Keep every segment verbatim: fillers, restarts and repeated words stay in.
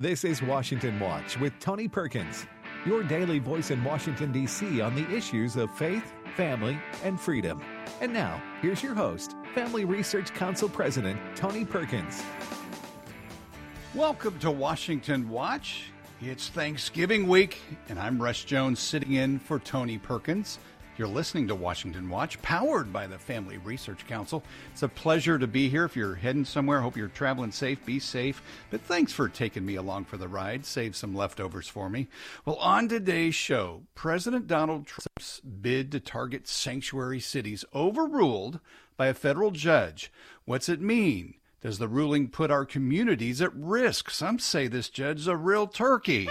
This is Washington Watch with Tony Perkins, your daily voice in Washington, D C on the issues of faith, family, and freedom. And now, here's your host, Family Research Council President Tony Perkins. Welcome to Washington Watch. It's Thanksgiving week, and I'm Russ Jones sitting in for Tony Perkins. You're listening to Washington Watch, powered by the Family Research Council. It's a pleasure to be here. If you're heading somewhere, hope you're traveling safe, be safe. But thanks for taking me along for the ride. Save some leftovers for me. Well, on today's show, President Donald Trump's bid to target sanctuary cities overruled by a federal judge. What's it mean? Does the ruling put our communities at risk? Some say this judge is a real turkey.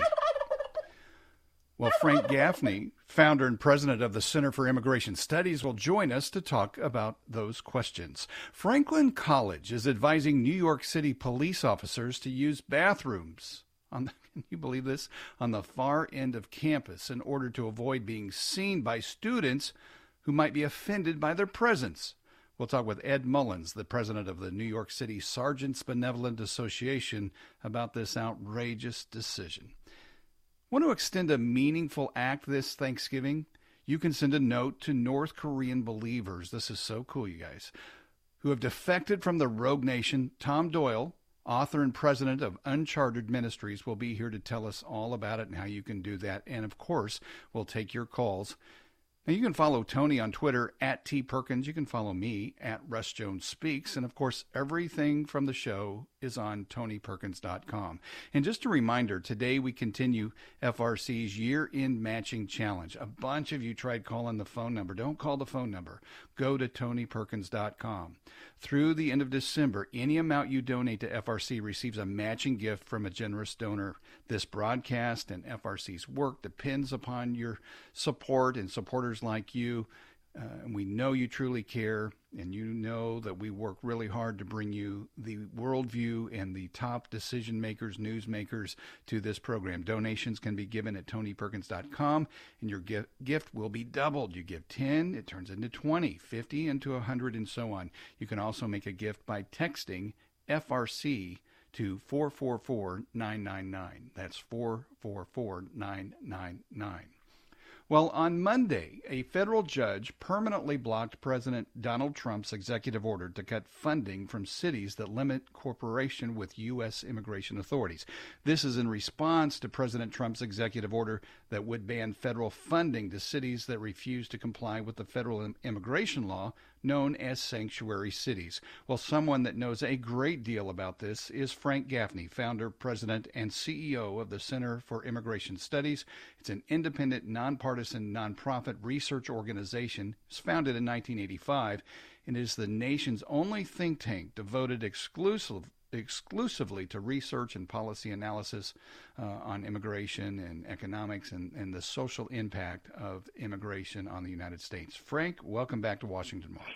Well, Frank Gaffney, founder and president of the Center for Immigration Studies, will join us to talk about those questions. Franklin College is advising New York City police officers to use bathrooms, on the, can you believe this, on the far end of campus in order to avoid being seen by students who might be offended by their presence. We'll talk with Ed Mullins, the president of the New York City Sergeants Benevolent Association, about this outrageous decision. Want to extend a meaningful act this Thanksgiving? You can send a note to North Korean believers. This is so cool, you guys, who have defected from the rogue nation. Tom Doyle, author and president of Uncharted Ministries, will be here to tell us all about it and how you can do that. And, of course, we'll take your calls. Now, you can follow Tony on Twitter, at T Perkins. You can follow me, at Russ Jones Speaks. And, of course, everything from the show is on tony perkins dot com. And just a reminder, today we continue F R C's year-end matching challenge. A bunch of you tried calling the phone number. Don't call the phone number. Go to tony perkins dot com. Through the end of December, any amount you donate to F R C receives a matching gift from a generous donor. This broadcast and F R C's work depends upon your support and supporters like you. Uh, and we know you truly care, and you know that we work really hard to bring you the worldview and the top decision makers, news makers to this program. Donations can be given at tony perkins dot com, and your gift, gift will be doubled. You give ten, it turns into twenty, fifty, into one hundred, and so on. You can also make a gift by texting F R C to four four four nine nine nine. That's four four four nine nine nine. Well, on Monday, a federal judge permanently blocked President Donald Trump's executive order to cut funding from cities that limit cooperation with U S immigration authorities. This is in response to President Trump's executive order that would ban federal funding to cities that refuse to comply with the federal immigration law known as sanctuary cities. Well, someone that knows a great deal about this is Frank Gaffney, founder, president, and C E O of the Center for Immigration Studies. It's an independent, nonpartisan, nonprofit research organization. It was founded in nineteen eighty-five and is the nation's only think tank devoted exclusive, exclusively to research and policy analysis uh, on immigration and economics and, and the social impact of immigration on the United States. Frank, welcome back to Washington Watch.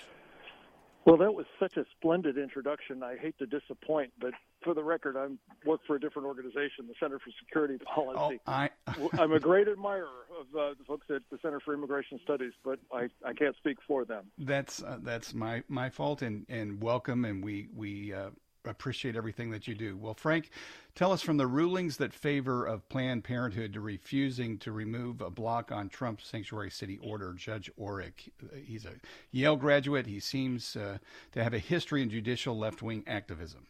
Well, that was such a splendid introduction. I hate to disappoint, but for the record, I work for a different organization, the Center for Security Policy. Oh, I... I'm a great admirer of uh, the folks at the Center for Immigration Studies, but I, I can't speak for them. That's uh, that's my, my fault, and, and welcome, and we, we uh, appreciate everything that you do. Well, Frank, tell us, from the rulings that favor of Planned Parenthood to refusing to remove a block on Trump's sanctuary city order, Judge Orrick, he's a Yale graduate. He seems uh, to have a history in judicial left-wing activism.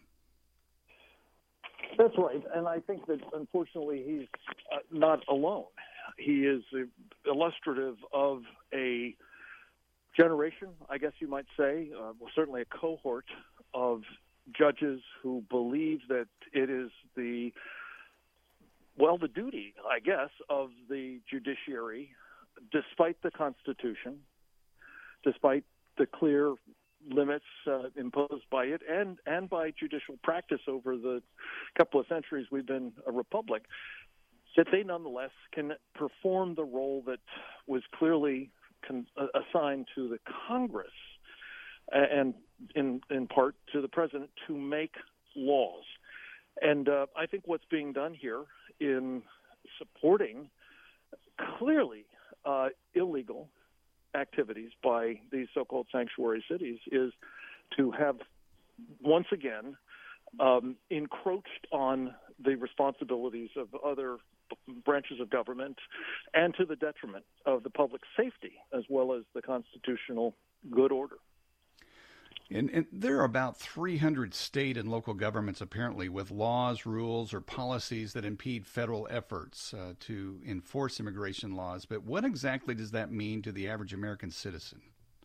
That's right, and I think that, unfortunately, he's uh, not alone. He is uh, illustrative of a generation, I guess you might say, uh, well, certainly a cohort of judges who believe that it is the, well, the duty, I guess, of the judiciary, despite the Constitution, despite the clear limits uh, imposed by it and, and by judicial practice over the couple of centuries we've been a republic, that they nonetheless can perform the role that was clearly con- assigned to the Congress and in in part to the president to make laws. And uh, I think what's being done here in supporting clearly uh, illegal activities by these so-called sanctuary cities is to have once again um, encroached on the responsibilities of other branches of government and to the detriment of the public safety as well as the constitutional good order. And, and there are about three hundred state and local governments, apparently, with laws, rules, or policies that impede federal efforts uh, to enforce immigration laws. But what exactly does that mean to the average American citizen?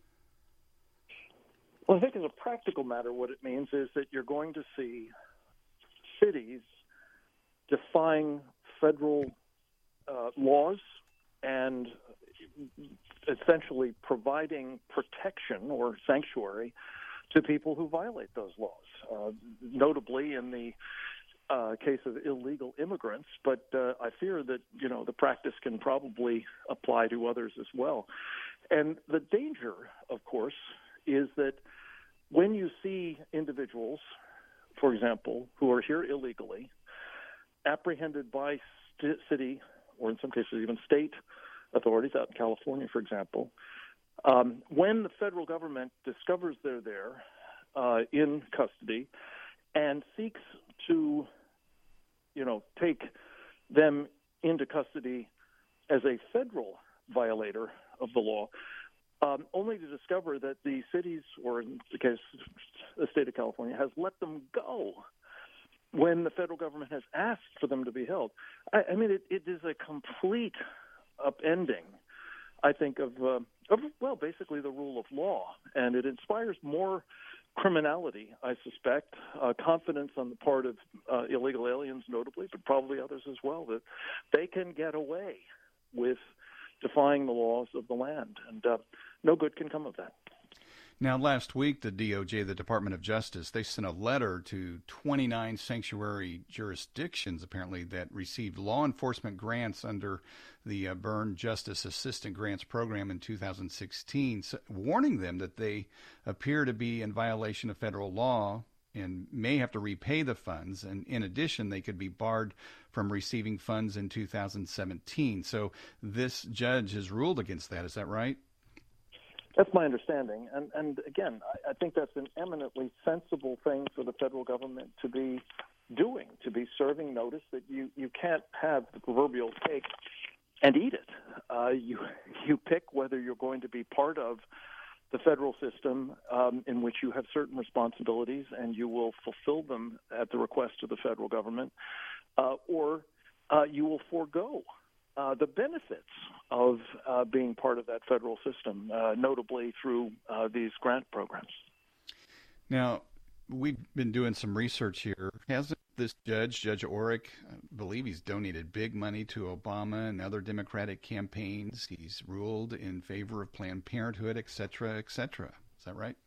Well, I think as a practical matter, what it means is that you're going to see cities defying federal uh, laws and essentially providing protection or sanctuary to people who violate those laws, uh, notably in the uh, case of illegal immigrants. But uh, I fear that, you know, the practice can probably apply to others as well. And the danger, of course, is that when you see individuals, for example, who are here illegally, apprehended by st- city or in some cases even state authorities out in California, for example, Um, when the federal government discovers they're there uh, in custody and seeks to, you know, take them into custody as a federal violator of the law, um, only to discover that the cities, or in the case the state of California, has let them go when the federal government has asked for them to be held. I, I mean, it, it is a complete upending, I think, of, uh, of, well, basically the rule of law. And it inspires more criminality, I suspect, uh, confidence on the part of uh, illegal aliens notably, but probably others as well, that they can get away with defying the laws of the land. And uh, no good can come of that. Now, last week, the D O J, the Department of Justice, they sent a letter to twenty-nine sanctuary jurisdictions, apparently, that received law enforcement grants under the uh, Byrne Justice Assistant Grants Program in two thousand sixteen, so, warning them that they appear to be in violation of federal law and may have to repay the funds. And in addition, they could be barred from receiving funds in two thousand seventeen. So this judge has ruled against that. Is that right? That's my understanding. And, and again, I, I think that's an eminently sensible thing for the federal government to be doing, to be serving notice that you, you can't have the proverbial cake and eat it. Uh, you, you pick whether you're going to be part of the federal system um, in which you have certain responsibilities and you will fulfill them at the request of the federal government, uh, or uh, you will forego Uh, the benefits of uh, being part of that federal system, uh, notably through uh, these grant programs. Now, we've been doing some research here. Hasn't this judge, Judge Oreck, I believe he's donated big money to Obama and other Democratic campaigns. He's ruled in favor of Planned Parenthood, et cetera, et cetera. Is that right?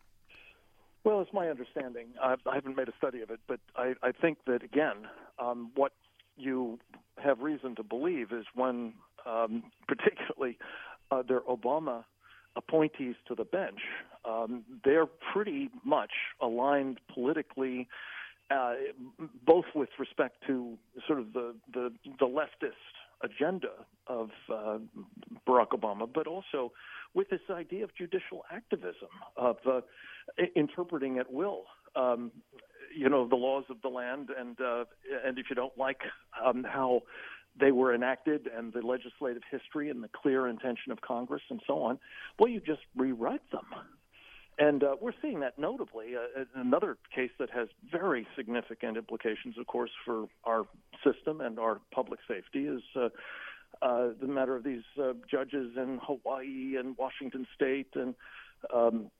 Well, it's my understanding. I, I haven't made a study of it, but I, I think that, again, um, what you have reason to believe is when um, particularly uh, their Obama appointees to the bench, um, they're pretty much aligned politically, uh, both with respect to sort of the, the, the leftist agenda of uh, Barack Obama, but also with this idea of judicial activism, of uh, interpreting at will Um, you know, the laws of the land, and uh, and if you don't like um, how they were enacted and the legislative history and the clear intention of Congress and so on, well, you just rewrite them. And uh, we're seeing that notably. Uh, another case that has very significant implications, of course, for our system and our public safety is uh, uh, the matter of these uh, judges in Hawaii and Washington State and um,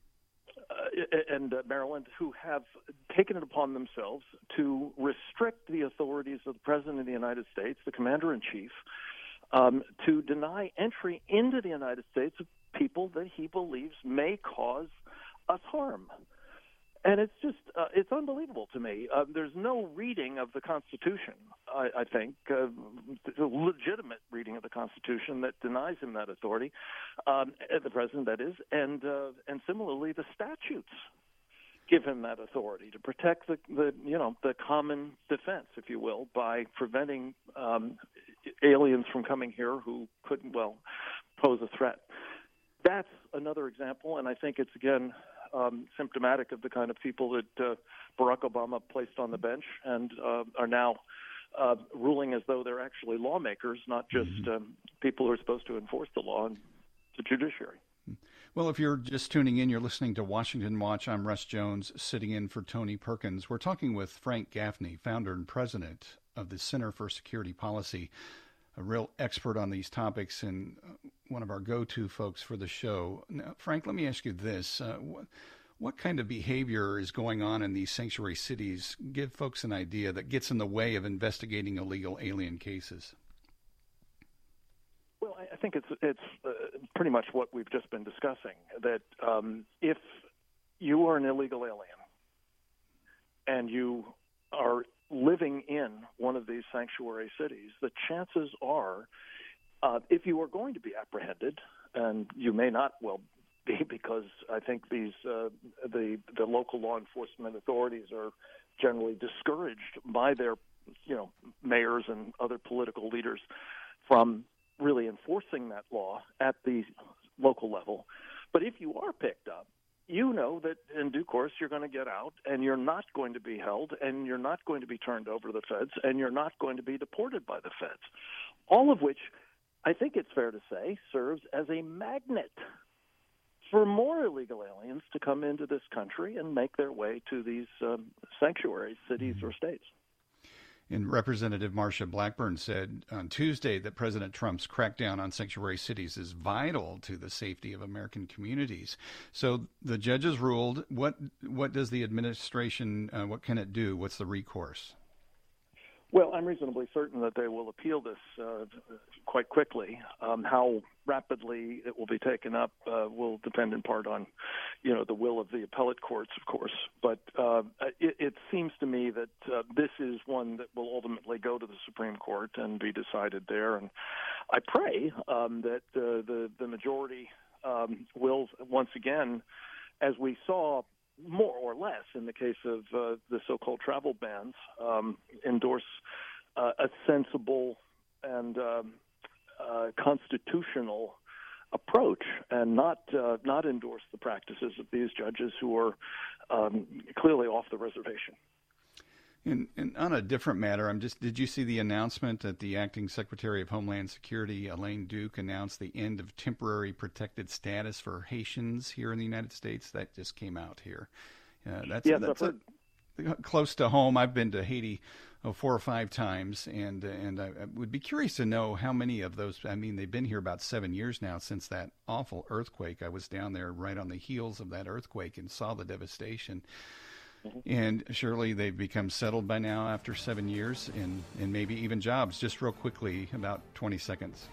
Uh, and uh, Maryland, who have taken it upon themselves to restrict the authorities of the President of the United States, the Commander-in-Chief, um, to deny entry into the United States of people that he believes may cause us harm. And it's just, uh, it's unbelievable to me. Uh, there's no reading of the Constitution, I, I think, uh, a legitimate reading of the Constitution that denies him that authority, um, the President, that is, and uh, and similarly the statutes give him that authority to protect the, the you know, the common defense, if you will, by preventing um, aliens from coming here who couldn't, well, pose a threat. That's another example, and I think it's, again, um, symptomatic of the kind of people that uh, Barack Obama placed on the bench and uh, are now uh, ruling as though they're actually lawmakers, not just mm-hmm. um, people who are supposed to enforce the law and the judiciary. Well, if you're just tuning in, you're listening to Washington Watch. I'm Russ Jones, sitting in for Tony Perkins. We're talking with Frank Gaffney, founder and president of the Center for Security Policy, a real expert on these topics and one of our go-to folks for the show. Now, Frank, let me ask you this. Uh, what, what kind of behavior is going on in these sanctuary cities? Give folks an idea that gets in the way of investigating illegal alien cases. Well, I think it's it's uh, pretty much what we've just been discussing, that um, if you are an illegal alien and you are living in one of these sanctuary cities, the chances are, uh, if you are going to be apprehended, and you may not well be, because I think these uh, the the local law enforcement authorities are generally discouraged by their, you know, mayors and other political leaders from really enforcing that law at the local level. But if you are picked up, you know that in due course you're going to get out and you're not going to be held and you're not going to be turned over to the feds and you're not going to be deported by the feds. All of which, I think it's fair to say, serves as a magnet for more illegal aliens to come into this country and make their way to these um, sanctuary cities or states. And Representative Marsha Blackburn said on Tuesday that President Trump's crackdown on sanctuary cities is vital to the safety of American communities. So the judges ruled. What what does the administration, uh, what can it do? What's the recourse? Well, I'm reasonably certain that they will appeal this uh, quite quickly. Um, how rapidly it will be taken up uh, will depend in part on, you know, the will of the appellate courts, of course. But uh, it, it seems to me that uh, this is one that will ultimately go to the Supreme Court and be decided there. And I pray um, that uh, the the majority um, will once again, as we saw more or less in the case of uh, the so-called travel bans, um, endorse uh, a sensible and um, uh, constitutional approach and not uh, not endorse the practices of these judges who are um, clearly off the reservation. And, and on a different matter, I'm just. Did you see the announcement that the acting Secretary of Homeland Security, Elaine Duke, announced the end of temporary protected status for Haitians here in the United States? That just came out here. Uh, that's yes, that's a, close to home. I've been to Haiti oh, four or five times, and and I, I would be curious to know how many of those. I mean, they've been here about seven years now since that awful earthquake. I was down there right on the heels of that earthquake and saw the devastation. And surely they've become settled by now after seven years and, and maybe even jobs. Just real quickly, about twenty seconds.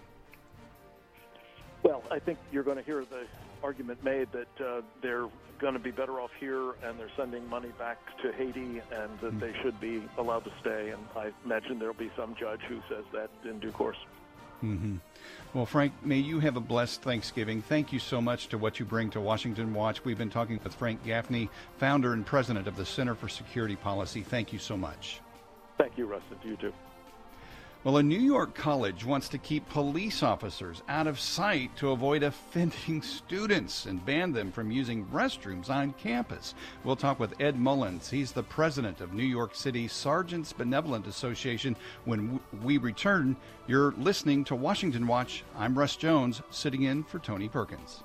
Well, I think you're going to hear the argument made that uh, they're going to be better off here and they're sending money back to Haiti and that mm-hmm. they should be allowed to stay. And I imagine there'll be some judge who says that in due course. Mm-hmm. Well, Frank, may you have a blessed Thanksgiving. Thank you so much to what you bring to Washington Watch. We've been talking with Frank Gaffney, founder and president of the Center for Security Policy. Thank you so much. Thank you, Russ, and you too. Well, a New York college wants to keep police officers out of sight to avoid offending students and ban them from using restrooms on campus. We'll talk with Ed Mullins. He's the president of New York City Sergeants Benevolent Association. When we return, you're listening to Washington Watch. I'm Russ Jones, sitting in for Tony Perkins.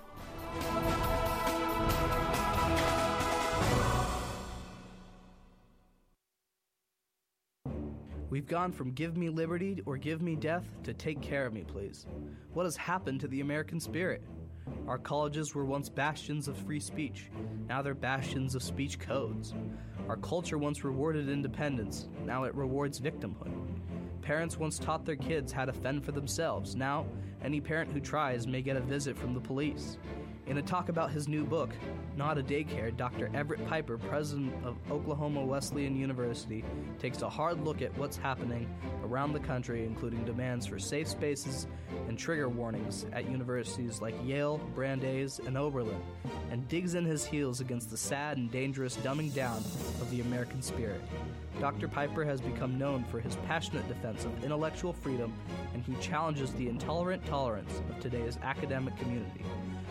We've gone from give me liberty or give me death to take care of me, please. What has happened to the American spirit? Our colleges were once bastions of free speech. Now they're bastions of speech codes. Our culture once rewarded independence. Now it rewards victimhood. Parents once taught their kids how to fend for themselves. Now, any parent who tries may get a visit from the police. In a talk about his new book, Not a Daycare, Doctor Everett Piper, president of Oklahoma Wesleyan University, takes a hard look at what's happening around the country, including demands for safe spaces and trigger warnings at universities like Yale, Brandeis, and Oberlin, and digs in his heels against the sad and dangerous dumbing down of the American spirit. Doctor Piper has become known for his passionate defense of intellectual freedom, and he challenges the intolerant tolerance of today's academic community. Go to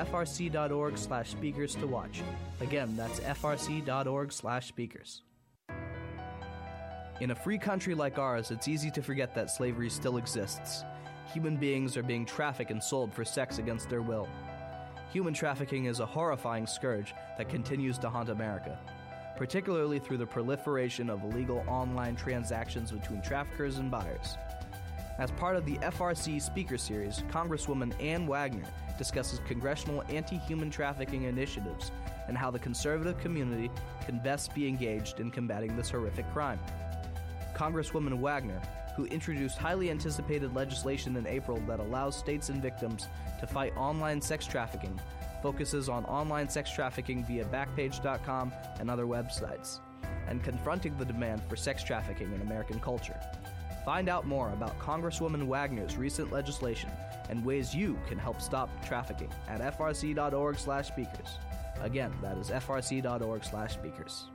frc.org slash speakers to watch. Again, that's frc.org slash speakers. In a free country like ours, it's easy to forget that slavery still exists. Human beings are being trafficked and sold for sex against their will. Human trafficking is a horrifying scourge that continues to haunt America, particularly through the proliferation of illegal online transactions between traffickers and buyers. As part of the F R C Speaker Series, Congresswoman Ann Wagner discusses congressional anti-human trafficking initiatives and how the conservative community can best be engaged in combating this horrific crime. Congresswoman Wagner, who introduced highly anticipated legislation in April that allows states and victims to fight online sex trafficking, focuses on online sex trafficking via Backpage dot com and other websites, and confronting the demand for sex trafficking in American culture. Find out more about Congresswoman Wagner's recent legislation and ways you can help stop trafficking at frc.org slash speakers. Again, that is frc.org slash speakers.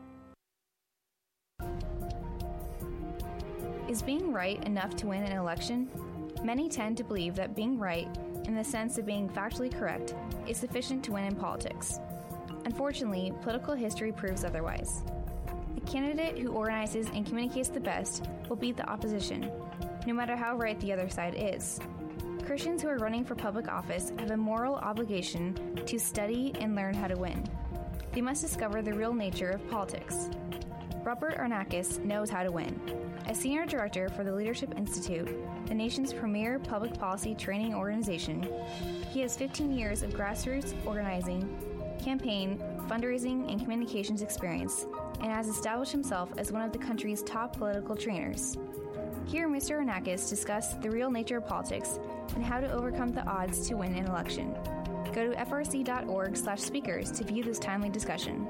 Is being right enough to win an election? Many tend to believe that being right, in the sense of being factually correct, is sufficient to win in politics. Unfortunately, political history proves otherwise. The candidate who organizes and communicates the best will beat the opposition, no matter how right the other side is. Christians who are running for public office have a moral obligation to study and learn how to win. They must discover the real nature of politics. Robert Arnakis knows how to win. As Senior Director for the Leadership Institute, the nation's premier public policy training organization, he has fifteen years of grassroots organizing, campaign, fundraising, and communications experience, and has established himself as one of the country's top political trainers. Here, Mister Arnakis discussed the real nature of politics and how to overcome the odds to win an election. Go to frc.org slash speakers to view this timely discussion.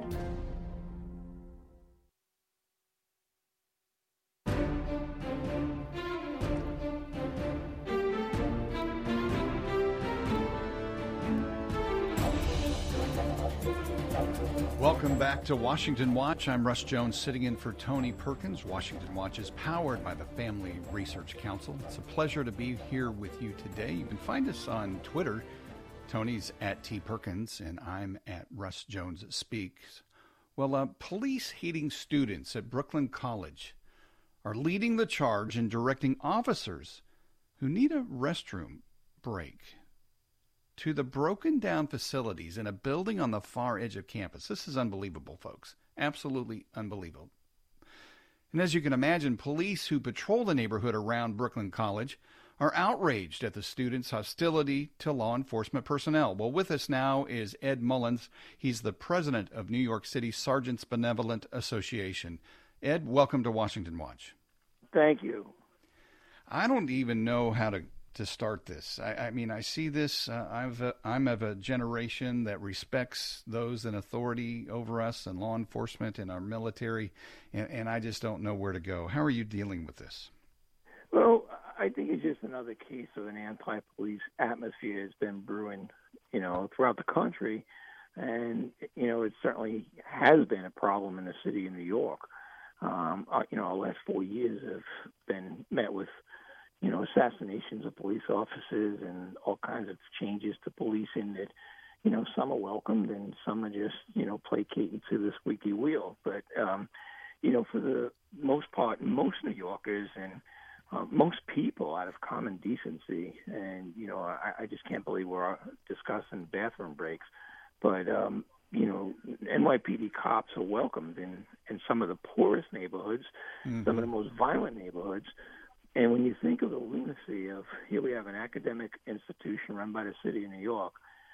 Welcome back to Washington Watch. I'm Russ Jones, sitting in for Tony Perkins. Washington Watch is powered by the Family Research Council. It's a pleasure to be here with you today. You can find us on Twitter. Tony's at T Perkins, and I'm at Russ Jones Speaks. Well, uh, police-hating students at Brooklyn College are leading the charge in directing officers who need a restroom break to the broken-down facilities in a building on the far edge of campus. This is unbelievable, folks. Absolutely unbelievable. And as you can imagine, police who patrol the neighborhood around Brooklyn College are outraged at the students' hostility to law enforcement personnel. Well, with us now is Ed Mullins. He's the president of New York City Sergeants Benevolent Association. Ed, welcome to Washington Watch. Thank you. I don't even know how to to start this. I, I mean, I see this. Uh, I've, uh, I'm of a generation that respects those in authority over us and law enforcement and our military, and, and I just don't know where to go. How are you dealing with this? Well, I think it's just another case of an anti-police atmosphere that's been brewing, you know, throughout the country. And, you know, it certainly has been a problem in the city of New York. Um, uh, you know, our last four years have been met with you know, assassinations of police officers and all kinds of changes to policing that, you know, some are welcomed and some are just, you know, placating to the squeaky wheel. But, um, you know, for the most part, most New Yorkers and uh, most people out of common decency, and, you know, I, I just can't believe we're discussing bathroom breaks, but, um, you know, N Y P D cops are welcomed in, in some of the poorest neighborhoods, mm-hmm. some of the most violent neighborhoods. And when you think of the lunacy of, here we have an academic institution run by the city of New York,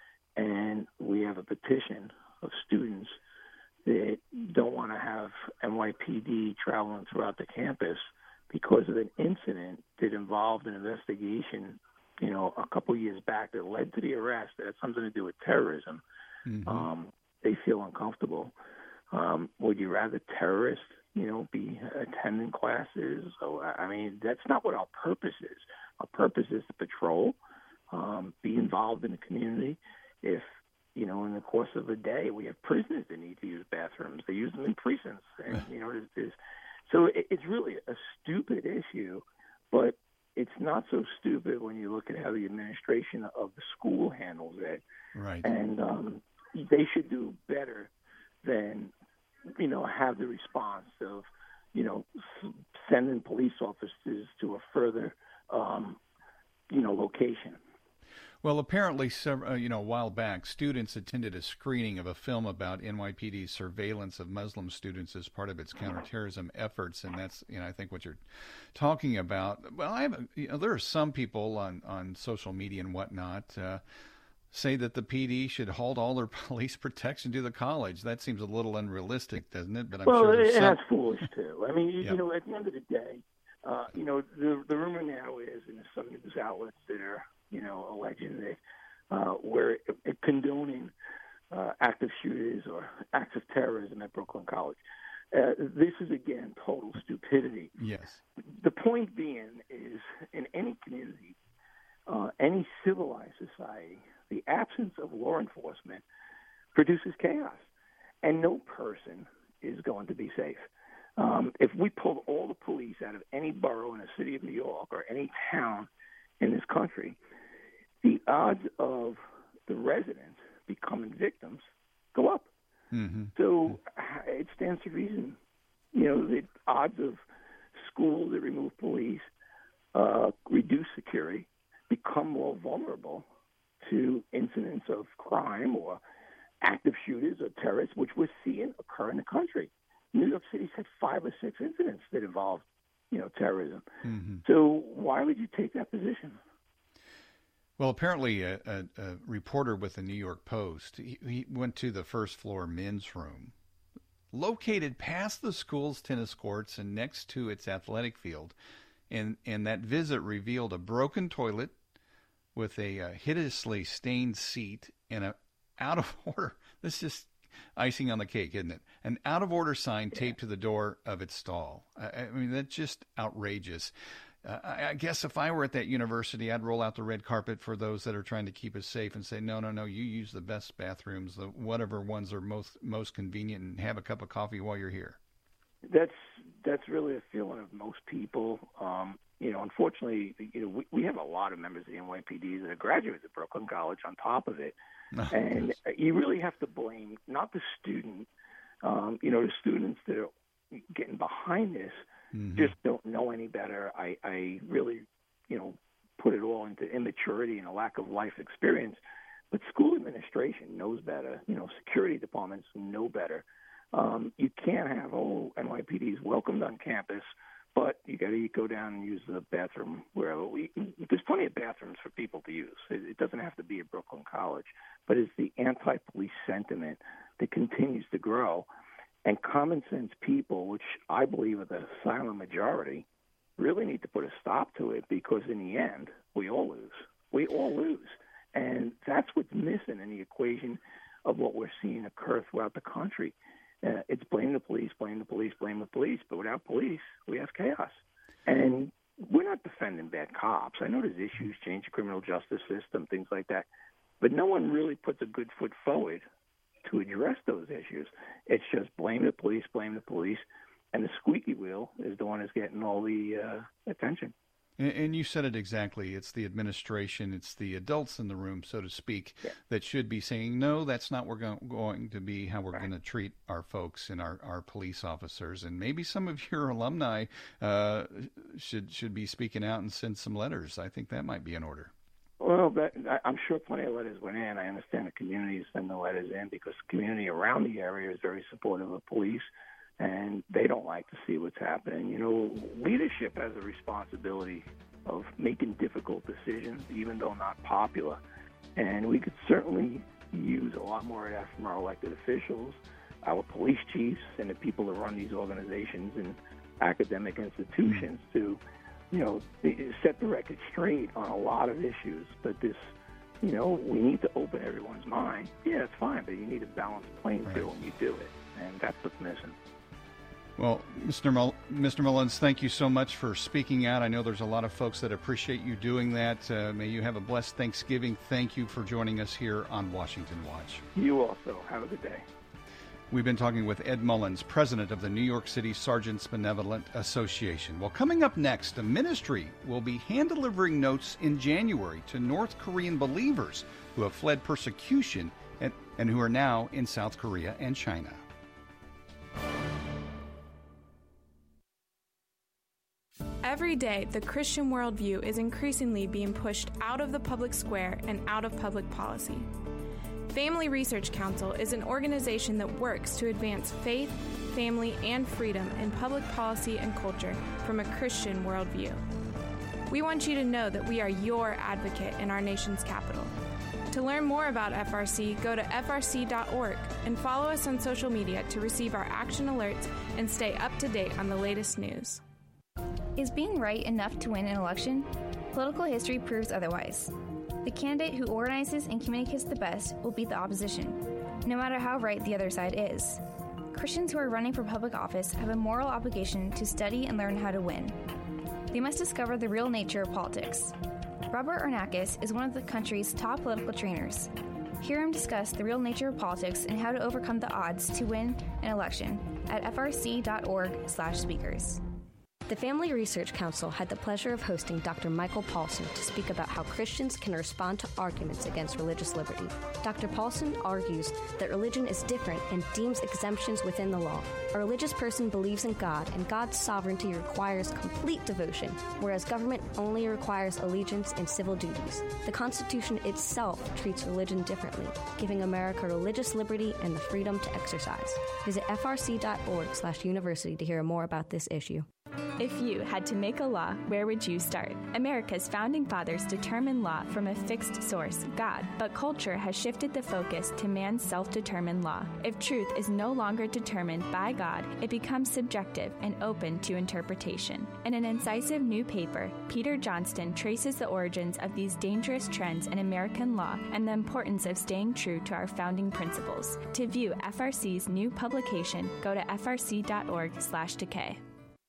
and we have a petition of students that don't want to have N Y P D traveling throughout the campus because of an incident that involved an investigation, you know, a couple years back that led to the arrest that had something to do with terrorism. Mm-hmm. Um, they feel uncomfortable. Um, would you rather terrorists you know, be attending classes? So, I mean, that's not what our purpose is. Our purpose is to patrol, um, be involved in the community. If, you know, in the course of a day, we have prisoners that need to use bathrooms. They use them in precincts. And, you know, there's, there's, so it, it's really a stupid issue, but it's not so stupid when you look at how the administration of the school handles it. Right. And, officers to a further, um, you know, location. Well, apparently, several, uh, you know, a while back, students attended a screening of a film about N Y P D's surveillance of Muslim students as part of its counterterrorism efforts, and that's, you know, I think what you're talking about. Well, I have, a, you know, there are some people on, on social media and whatnot uh, say that the P D should halt all their police protection to the college. That seems a little unrealistic, doesn't it? But I'm well, sure it, some... that's foolish too. I mean, you, Yep. you know, at the end of the day, uh, you know, the the rumor now is, and there's some news outlets that are, you know, alleging that uh, we're condoning uh, active shooters or acts of terrorism at Brooklyn College. Uh, this is, again, total stupidity. Yes. The point being is, in any community, uh, any civilized society, the absence of law enforcement produces chaos, and no person is going to be safe. Um, if we pulled all the police out of any borough in the city of New York or any town in this country, the odds of the residents becoming victims go up. Mm-hmm. So it stands to reason, you know, the odds of schools that remove police, uh, reduce security, become more vulnerable to incidents of crime or active shooters or terrorists, which we're seeing occur in the country. New York City's had five or six incidents that involved, you know, terrorism. Mm-hmm. So why would you take that position? Well, apparently a, a, a reporter with the New York Post, he, he went to the first floor men's room, located past the school's tennis courts and next to its athletic field. And, and that visit revealed a broken toilet with a uh, hideously stained seat and a out of order. This is just icing on the cake, isn't it? An out of order sign Yeah. taped to the door of its stall. I, I mean, that's just outrageous. Uh, I, I guess if I were at that university, I'd roll out the red carpet for those that are trying to keep us safe and say, no, no, no, you use the best bathrooms, the whatever ones are most most convenient, and have a cup of coffee while you're here. That's that's really a feeling of most people. Um, you know, unfortunately, you know, we, we have a lot of members of the N Y P D that are graduates of Brooklyn College on top of it. Oh, and yes. you really have to blame not the student, um, you know, the students that are getting behind this Mm-hmm. just don't know any better. I, I really, you know, put it all into immaturity and a lack of life experience. But school administration knows better. You know, security departments know better. Um, you can't have, oh, N Y P D is welcomed on campus, but you got to go down and use the bathroom wherever. We, there's plenty of bathrooms for people to use. It, it doesn't have to be at Brooklyn College, but it's the anti-police sentiment that continues to grow. And common sense people, which I believe are the silent majority, really need to put a stop to it, because in the end, we all lose. We all lose. And that's what's missing in the equation of what we're seeing occur throughout the country. Uh, it's blame the police, blame the police, blame the police. But without police, we have chaos. And we're not defending bad cops. I know there's issues, change the criminal justice system, things like that. But no one really puts a good foot forward to address those issues. It's just blame the police, blame the police, and the squeaky wheel is the one that's getting all the uh, attention. And, and you said it exactly. It's the administration, it's the adults in the room, so to speak, Yeah. that should be saying, no, that's not we're go- going to be how we're Right. going to treat our folks and our, our police officers. And maybe some of your alumni uh, should should be speaking out and send some letters. I think that might be in order. Well, that, I'm sure plenty of letters went in. I understand the community is sending the letters in because the community around the area is very supportive of police, and they don't like to see what's happening. You know, leadership has a responsibility of making difficult decisions, even though not popular. And we could certainly use a lot more of that from our elected officials, our police chiefs, and the people that run these organizations and academic institutions to, you know, set the record straight on a lot of issues. But this, you know, we need to open everyone's mind. Yeah, it's fine, but you need a balanced playing field when you do it, and that's what's missing. Well, Mister Mull- Mister Mullins, thank you so much for speaking out. I know there's a lot of folks that appreciate you doing that. Uh, may you have a blessed Thanksgiving. Thank you for joining us here on Washington Watch. You also. Have a good day. We've been talking with Ed Mullins, president of the New York City Sergeants Benevolent Association. Well, coming up next, a ministry will be hand-delivering notes in January to North Korean believers who have fled persecution and, and who are now in South Korea and China. Every day, the Christian worldview is increasingly being pushed out of the public square and out of public policy. Family Research Council is an organization that works to advance faith, family, and freedom in public policy and culture from a Christian worldview. We want you to know that we are your advocate in our nation's capital. To learn more about F R C, go to F R C dot org and follow us on social media to receive our action alerts and stay up to date on the latest news. Is being right enough to win an election? Political history proves otherwise. The candidate who organizes and communicates the best will beat the opposition, no matter how right the other side is. Christians who are running for public office have a moral obligation to study and learn how to win. They must discover the real nature of politics. Robert Ornakis is one of the country's top political trainers. Hear him discuss the real nature of politics and how to overcome the odds to win an election at F R C dot org slash speakers. The Family Research Council had the pleasure of hosting Doctor Michael Paulson to speak about how Christians can respond to arguments against religious liberty. Doctor Paulson argues that religion is different and deems exemptions within the law. A religious person believes in God, and God's sovereignty requires complete devotion, whereas government only requires allegiance and civil duties. The Constitution itself treats religion differently, giving America religious liberty and the freedom to exercise. Visit F R C dot org slash university to hear more about this issue. If you had to make a law, where would you start? America's founding fathers determined law from a fixed source, God, but culture has shifted the focus to man's self-determined law. If truth is no longer determined by God, it becomes subjective and open to interpretation. In an incisive new paper, Peter Johnston traces the origins of these dangerous trends in American law and the importance of staying true to our founding principles. To view F R C's new publication, go to F R C dot org slash decay.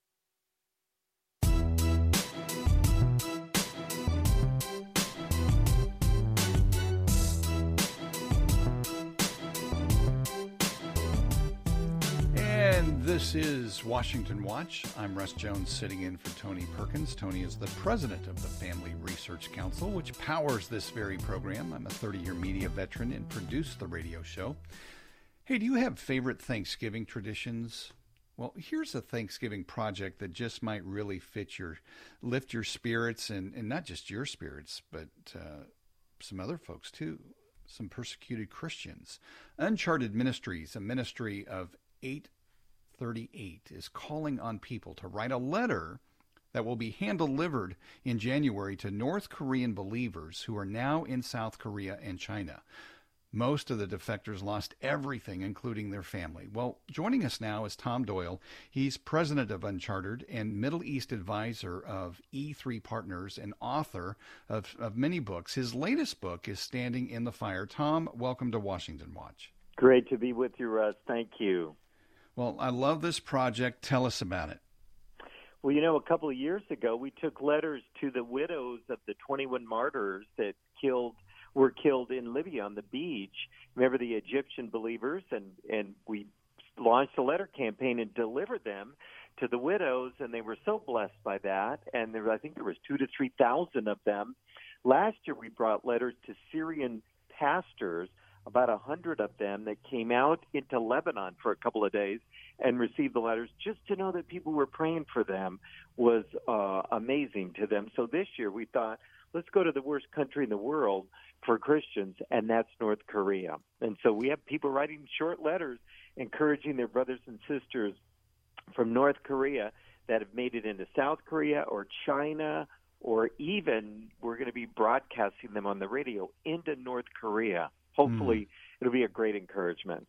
And this is Washington Watch. I'm Russ Jones, sitting in for Tony Perkins. Tony is the president of the Family Research Council, which powers this very program. I'm a thirty-year media veteran and produce the radio show. Hey, do you have favorite Thanksgiving traditions? Well, here's a Thanksgiving project that just might really fit your, lift your spirits, and, and not just your spirits, but uh, some other folks too, some persecuted Christians. Uncharted Ministries, a ministry of eight thirty-eight, is calling on people to write a letter that will be hand-delivered in January to North Korean believers who are now in South Korea and China. Most of the defectors lost everything, including their family. Well, joining us now is Tom Doyle. He's president of Uncharted and Middle East advisor of E three Partners and author of, of many books. His latest book is Standing in the Fire. Tom, welcome to Washington Watch. Great to be with you, Russ. Thank you. Well, I love this project. Tell us about it. Well, you know, a couple of years ago, we took letters to the widows of the twenty-one martyrs that killed were killed in Libya on the beach. Remember the Egyptian believers? And, and we launched a letter campaign and delivered them to the widows, and they were so blessed by that. And there, I think there was two to three thousand of them. Last year, we brought letters to Syrian pastors, about a hundred of them, that came out into Lebanon for a couple of days and received the letters. Just to know that people were praying for them was uh, amazing to them. So this year we thought, let's go to the worst country in the world for Christians, and that's North Korea. And so we have people writing short letters encouraging their brothers and sisters from North Korea that have made it into South Korea or China, or even we're going to be broadcasting them on the radio into North Korea. Hopefully, mm. it'll be a great encouragement.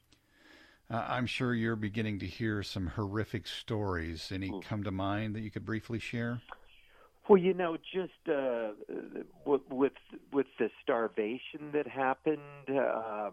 Uh, I'm sure you're beginning to hear some horrific stories. Any Ooh. come to mind that you could briefly share? Well, you know, just uh, with with the starvation that happened, uh,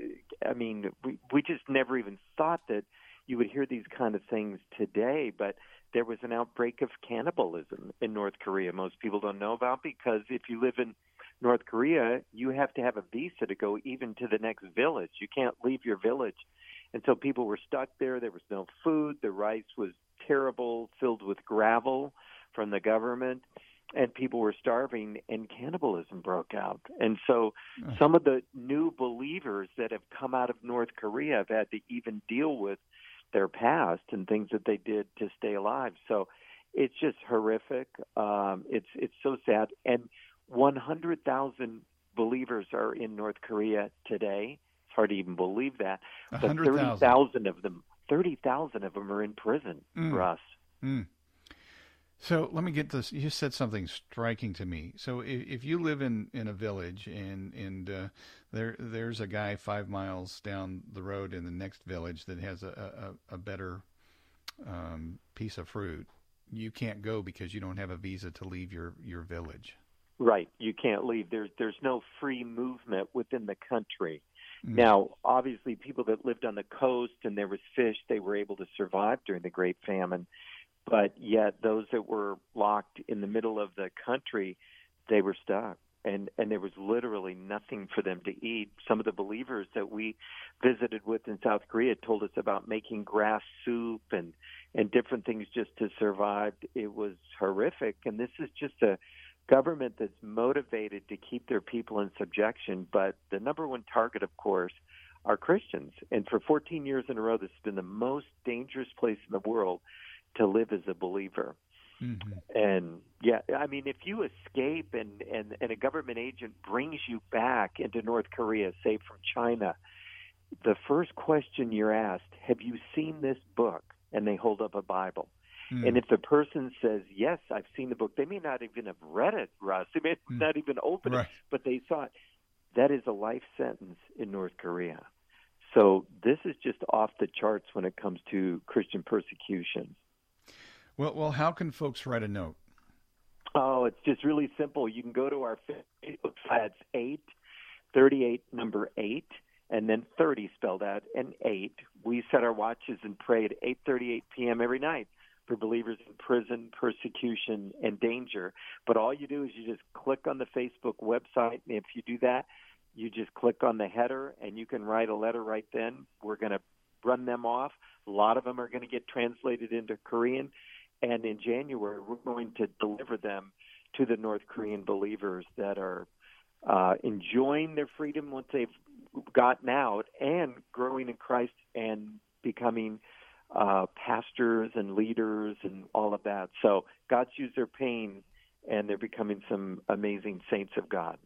I mean, we, we just never even thought that you would hear these kind of things today, but there was an outbreak of cannibalism in North Korea most people don't know about, because if you live in North Korea, you have to have a visa to go even to the next village. You can't leave your village. And so people were stuck there. There was no food. The rice was terrible, filled with gravel from the government, and people were starving, and cannibalism broke out. And so some of the new believers that have come out of North Korea have had to even deal with their past and things that they did to stay alive. So it's just horrific. Um, it's it's so sad. And one hundred thousand believers are in North Korea today. It's hard to even believe that. But thirty thousand of them, thirty thousand of them are in prison, mm. Russ. Mm. So let me get this. You said something striking to me. So if, if you live in, in a village and and uh, there there's a guy five miles down the road in the next village that has a a, a better um, piece of fruit, you can't go because you don't have a visa to leave your, your village. Right. You can't leave. There's there's no free movement within the country. Mm. Now, obviously, people that lived on the coast and there was fish, they were able to survive during the Great Famine. But yet those that were locked in the middle of the country, they were stuck. And, and there was literally nothing for them to eat. Some of the believers that we visited with in South Korea told us about making grass soup and, and different things just to survive. It was horrific. And this is just a government that's motivated to keep their people in subjection. But the number one target, of course, are Christians. And for fourteen years in a row, this has been the most dangerous place in the world to live as a believer. Mm-hmm. And yeah, I mean, if you escape and, and, and a government agent brings you back into North Korea, say from China, the first question you're asked, have you seen this book? And they hold up a Bible. Mm. And if the person says, yes, I've seen the book, they may not even have read it, Russ. They may mm. not even open right. it, but they saw it. That is a life sentence in North Korea. So this is just off the charts when it comes to Christian persecution. Well, well, how can folks write a note? Oh, it's just really simple. You can go to our Facebook site. It's eight thirty-eight, number eight, and then thirty spelled out, and eight. We set our watches and pray at eight thirty-eight p.m. every night for believers in prison, persecution, and danger. But all you do is you just click on the Facebook website, and if you do that, you just click on the header, and you can write a letter right then. We're going to run them off. A lot of them are going to get translated into Korean. And in January, we're going to deliver them to the North Korean believers that are uh, enjoying their freedom once they've gotten out and growing in Christ and becoming uh, pastors and leaders and all of that. So God's used their pain, and they're becoming some amazing saints of God.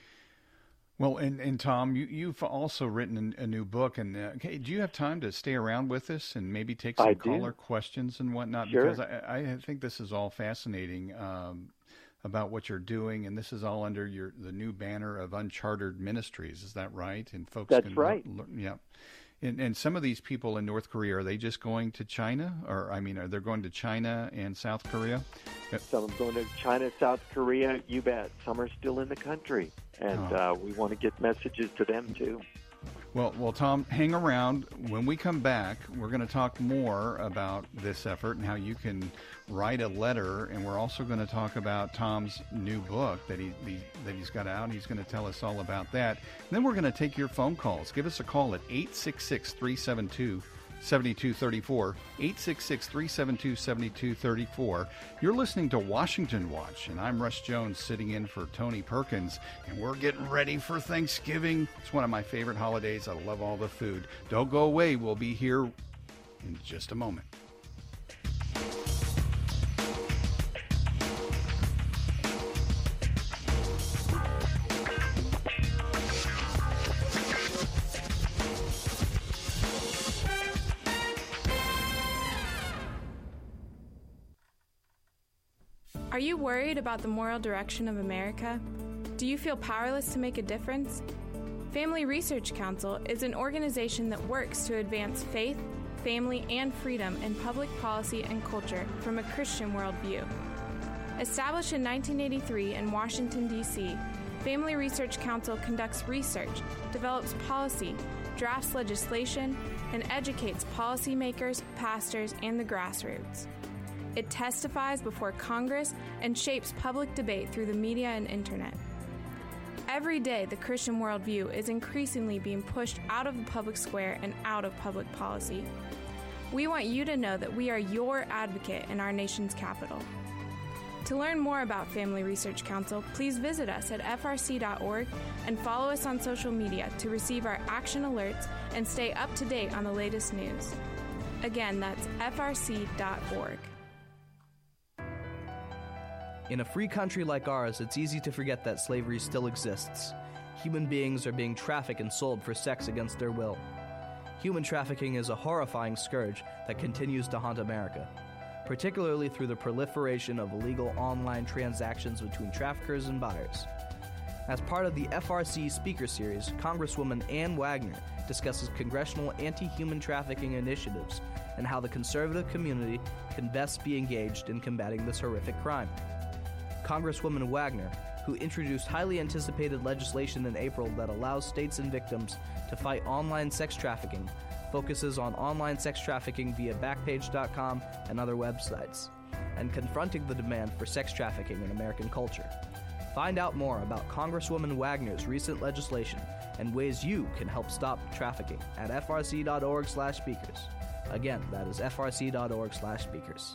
Well, and, and Tom, you, you've also written a new book. And uh, okay, do you have time to stay around with us and maybe take some caller questions and whatnot? Sure. Because I, I think this is all fascinating um, about what you're doing, and this is all under your the new banner of Uncharted Ministries. Is that right? And folks, that's can right. Learn, yeah. And, and some of these people in North Korea, are they just going to China? Or, I mean, are they going to China and South Korea? Some of them going to China, South Korea, you bet. Some are still in the country. And oh. uh, we want to get messages to them, too. Well, well, Tom, hang around. When we come back, we're going to talk more about this effort and how you can write a letter. And we're also going to talk about Tom's new book that he, he that he's got out. He's going to tell us all about that. And then we're going to take your phone calls. Give us a call at eight six six, three seven two, seven two three four, eight six six, three seven two, seven two three four. You're listening to Washington Watch, and I'm Russ Jones sitting in for Tony Perkins, and we're getting ready for Thanksgiving. It's one of my favorite holidays. I love all the food. Don't go away. We'll be here in just a moment. Are you worried about the moral direction of America? Do you feel powerless to make a difference? Family Research Council is an organization that works to advance faith, family, and freedom in public policy and culture from a Christian worldview. Established in nineteen eighty-three in Washington, D C, Family Research Council conducts research, develops policy, drafts legislation, and educates policymakers, pastors, and the grassroots. It testifies before Congress and shapes public debate through the media and internet. Every day, the Christian worldview is increasingly being pushed out of the public square and out of public policy. We want you to know that we are your advocate in our nation's capital. To learn more about Family Research Council, please visit us at f r c dot org and follow us on social media to receive our action alerts and stay up to date on the latest news. Again, that's f r c dot org. In a free country like ours, it's easy to forget that slavery still exists. Human beings are being trafficked and sold for sex against their will. Human trafficking is a horrifying scourge that continues to haunt America, particularly through the proliferation of illegal online transactions between traffickers and buyers. As part of the F R C Speaker Series, Congresswoman Ann Wagner discusses congressional anti-human trafficking initiatives and how the conservative community can best be engaged in combating this horrific crime. Congresswoman Wagner, who introduced highly anticipated legislation in April that allows states and victims to fight online sex trafficking, focuses on online sex trafficking via Backpage dot com and other websites, and confronting the demand for sex trafficking in American culture. Find out more about Congresswoman Wagner's recent legislation and ways you can help stop trafficking at f r c dot org slash speakers. Again, that is f r c dot org slash speakers.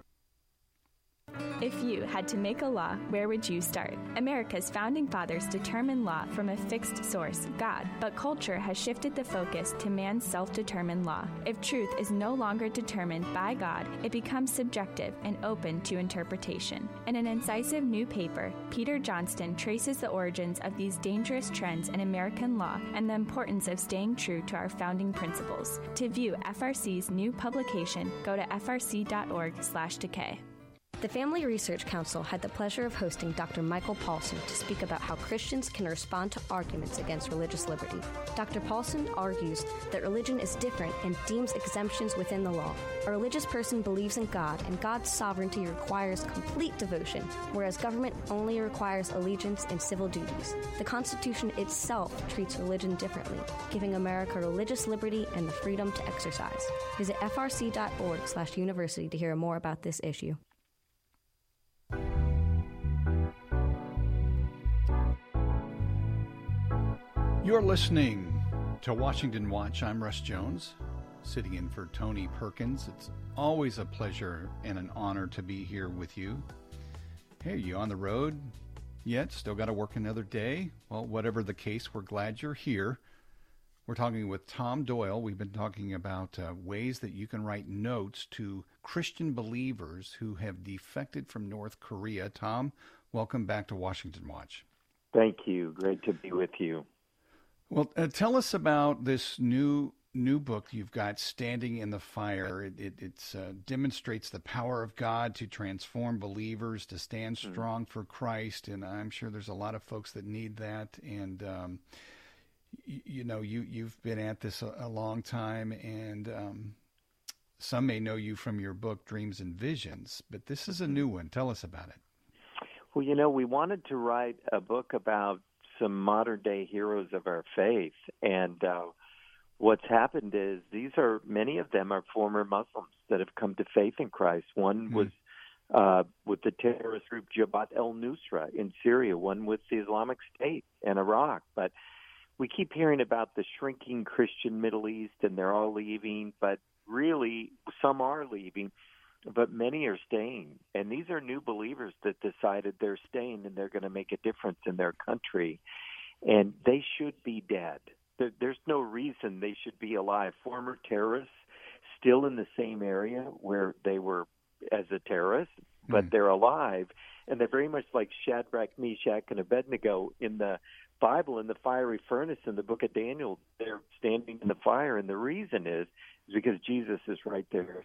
If you had to make a law, where would you start? America's founding fathers determined law from a fixed source, God, but culture has shifted the focus to man's self-determined law. If truth is no longer determined by God, it becomes subjective and open to interpretation. In an incisive new paper, Peter Johnston traces the origins of these dangerous trends in American law and the importance of staying true to our founding principles. To view F R C's new publication, go to f r c dot org slash decay. The Family Research Council had the pleasure of hosting Doctor Michael Paulson to speak about how Christians can respond to arguments against religious liberty. Doctor Paulson argues that religion is different and deems exemptions within the law. A religious person believes in God, and God's sovereignty requires complete devotion, whereas government only requires allegiance and civil duties. The Constitution itself treats religion differently, giving America religious liberty and the freedom to exercise. Visit f r c dot org slash university to hear more about this issue. You're listening to Washington Watch. I'm Russ Jones, sitting in for Tony Perkins. It's always a pleasure and an honor to be here with you. Hey, are you on the road yet? Still got to work another day? Well, whatever the case, we're glad you're here. We're talking with Tom Doyle. We've been talking about uh, ways that you can write notes to Christian believers who have defected from North Korea. Tom, welcome back to Washington Watch. Thank you. Great to be with you. Well, uh, tell us about this new new book you've got, Standing in the Fire. It it it's, uh, demonstrates the power of God to transform believers, to stand strong mm-hmm. for Christ, and I'm sure there's a lot of folks that need that. And um, you, you know, you you've been at this a, a long time, and um, some may know you from your book Dreams and Visions, but this is a new one. Tell us about it. Well, you know, we wanted to write a book about some modern-day heroes of our faith, and uh, what's happened is these are, many of them are former Muslims that have come to faith in Christ. One mm-hmm. was uh, with the terrorist group Jabhat al-Nusra in Syria, one with the Islamic State in Iraq. But we keep hearing about the shrinking Christian Middle East, and they're all leaving, but really some are leaving, but many are staying. And these are new believers that decided they're staying and they're going to make a difference in their country. And they should be dead. There's no reason they should be alive. Former terrorists still in the same area where they were as a terrorist, but mm. they're alive. And they're very much like Shadrach, Meshach, and Abednego in the Bible, in the fiery furnace in the book of Daniel. They're standing in the fire. And the reason is, is because Jesus is right there.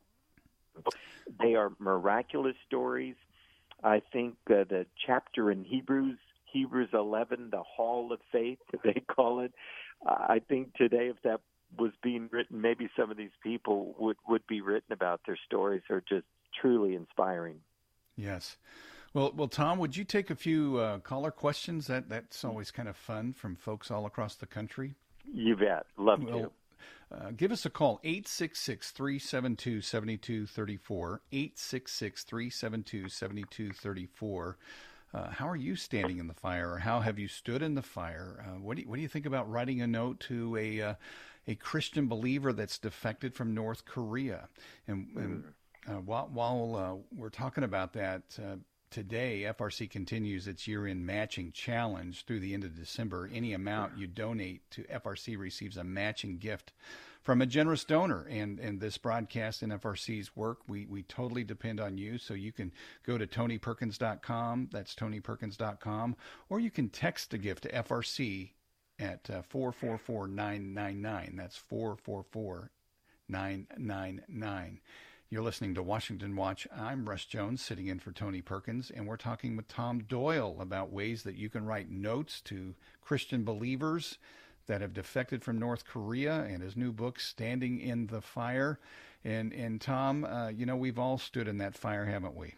They are miraculous stories. I think uh, the chapter in Hebrews, Hebrews eleven, the Hall of Faith, they call it. Uh, I think today, if that was being written, maybe some of these people would, would be written about. Their stories are just truly inspiring. Yes. Well, well, Tom, would you take a few uh, caller questions? That That's always kind of fun from folks all across the country. You bet. Love well, to. Uh, give us a call, eight six six, three seven two, seven two three four, eight six six, three seven two, seven two three four. Uh, how are you standing in the fire, or how have you stood in the fire? Uh, what do you, what do you think about writing a note to a uh, a Christian believer that's defected from North Korea? And, and uh, while, while uh, we're talking about that, uh, today, F R C continues its year-end matching challenge through the end of December. Any amount you donate to F R C receives a matching gift from a generous donor. And, and this broadcast and F R C's work, we, we totally depend on you. So you can go to tony perkins dot com. That's tony perkins dot com. Or you can text a gift to F R C at uh, four four four nine nine nine. That's four four four nine nine nine. You're listening to Washington Watch. I'm Russ Jones, sitting in for Tony Perkins, and we're talking with Tom Doyle about ways that you can write notes to Christian believers that have defected from North Korea, and his new book, Standing in the Fire. And, and Tom, uh, you know, we've all stood in that fire, haven't we?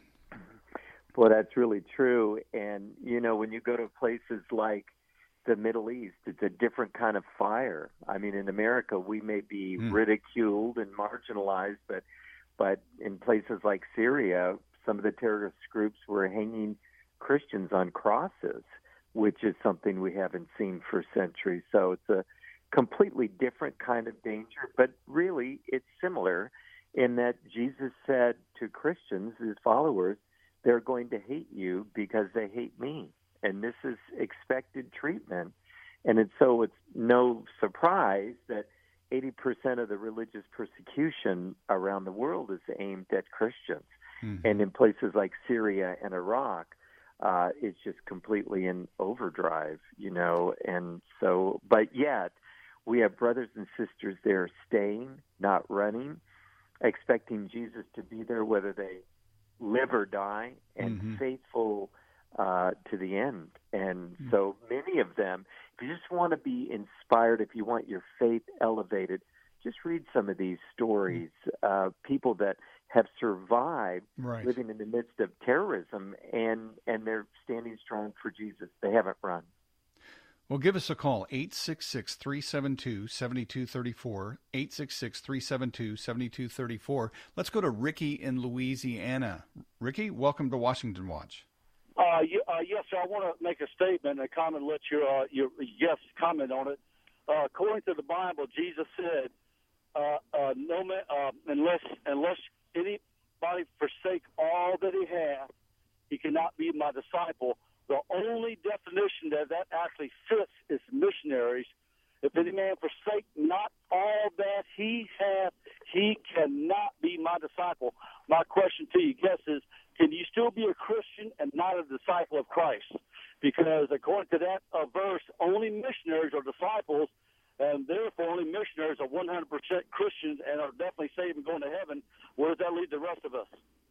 Well, that's really true. And, you know, when you go to places like the Middle East, it's a different kind of fire. I mean, in America, we may be mm. ridiculed and marginalized, but But in places like Syria, some of the terrorist groups were hanging Christians on crosses, which is something we haven't seen for centuries. So it's a completely different kind of danger, but really it's similar in that Jesus said to Christians, his followers, they're going to hate you because they hate me. And this is expected treatment. And it's, so it's no surprise that eighty percent of the religious persecution around the world is aimed at Christians. Mm-hmm. And in places like Syria and Iraq, uh, it's just completely in overdrive, you know. And so, but yet, we have brothers and sisters there staying, not running, expecting Jesus to be there whether they live or die, and mm-hmm. faithful uh, to the end. And mm-hmm. so many of them, if you just want to be inspired, if you want your faith elevated, just read some of these stories. Uh, people that have survived right. living in the midst of terrorism, and, and they're standing strong for Jesus. They haven't run. Well, give us a call, eight six six, three seven two, seven two three four, eight six six, three seven two, seven two three four. Let's go to Ricky in Louisiana. Ricky, welcome to Washington Watch. Uh, you, uh, yes, sir. I want to make a statement and a comment. Let your uh, your guests comment on it. Uh, according to the Bible, Jesus said, uh, uh, "No man, uh, unless unless anybody forsake all that he hath, he cannot be my disciple." The only definition that that actually fits is missionaries. If any man forsake not all that he hath, he cannot be my disciple. My question to you, guess, is, can you still be a Christian and not a disciple of Christ? Because according to that uh, verse, only missionaries are disciples, and therefore only missionaries are one hundred percent Christians and are definitely saved and going to heaven. Where does that lead the rest of us?